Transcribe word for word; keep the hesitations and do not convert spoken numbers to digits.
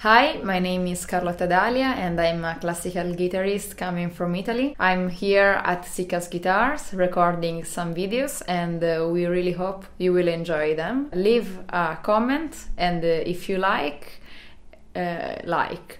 Hi, my name is Carlotta Dalia and I'm a classical guitarist coming from Italy. I'm here at Sikas Guitars recording some videos and uh, we really hope you will enjoy them. Leave a comment and uh, if you like, uh, like.